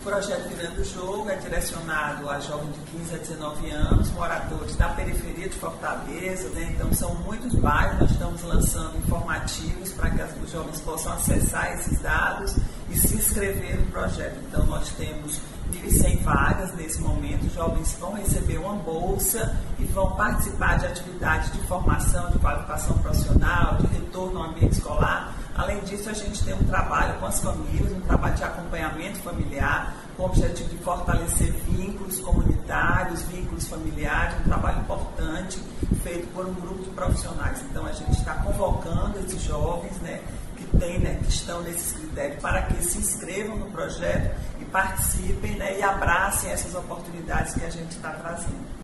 projeto Virando o Jogo é direcionado a jovens de 15 a 19 anos, moradores da periferia de Fortaleza, né? Então são muitos bairros, nós estamos lançando informativos para que os jovens possam acessar esses dados e se inscrever no projeto. Então nós temos 1.100 vagas nesse momento, os jovens vão receber uma bolsa e vão participar de atividades de formação, de qualificação profissional, de retorno ao ambiente escolar. Além disso, a gente tem um trabalho com as famílias, um trabalho de acompanhamento familiar, com o objetivo de fortalecer vínculos comunitários, vínculos familiares, um trabalho importante feito por um grupo de profissionais. Então, a gente está convocando esses jovens, né, que estão nesses critérios para que se inscrevam no projeto e participem, né, e abracem essas oportunidades que a gente está trazendo.